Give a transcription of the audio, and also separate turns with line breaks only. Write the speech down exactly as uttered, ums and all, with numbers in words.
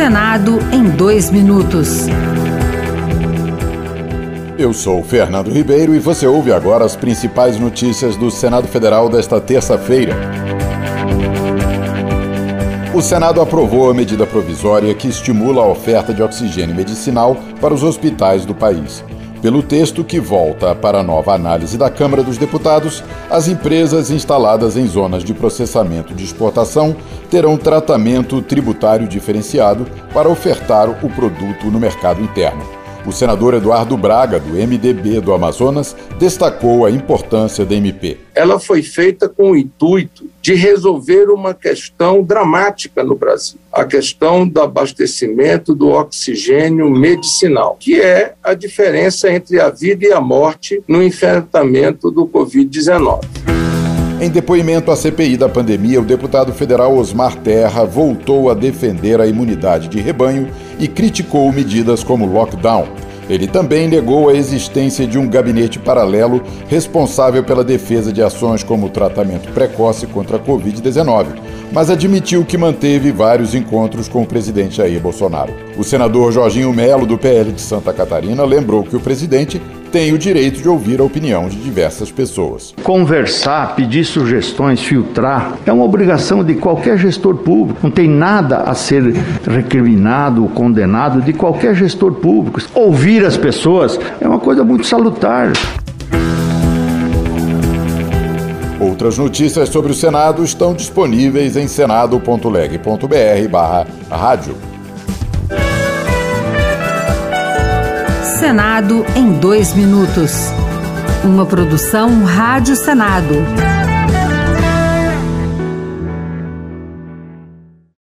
Senado em dois minutos.
Eu sou Fernando Ribeiro e você ouve agora as principais notícias do Senado Federal desta terça-feira. O Senado aprovou a medida provisória que estimula a oferta de oxigênio medicinal para os hospitais do país. Pelo texto que volta para nova análise da Câmara dos Deputados, as empresas instaladas em zonas de processamento de exportação terão tratamento tributário diferenciado para ofertar o produto no mercado interno. O senador Eduardo Braga, do M D B do Amazonas, destacou a importância da M P.
Ela foi feita com o intuito de resolver uma questão dramática no Brasil, a questão do abastecimento do oxigênio medicinal, que é a diferença entre a vida e a morte no enfrentamento do covid dezenove.
Em depoimento à C P I da pandemia, o deputado federal Osmar Terra voltou a defender a imunidade de rebanho e criticou medidas como lockdown. Ele também negou a existência de um gabinete paralelo responsável pela defesa de ações como o tratamento precoce contra a covid dezenove, mas admitiu que manteve vários encontros com o presidente Jair Bolsonaro. O senador Jorginho Melo, do P L de Santa Catarina, lembrou que o presidente tem o direito de ouvir a opinião de diversas pessoas.
Conversar, pedir sugestões, filtrar, é uma obrigação de qualquer gestor público. Não tem nada a ser recriminado ou condenado de qualquer gestor público. Ouvir as pessoas é uma coisa muito salutar.
Outras notícias sobre o Senado estão disponíveis em senado ponto leg ponto br barra rádio.
Senado em dois minutos. Uma produção Rádio Senado.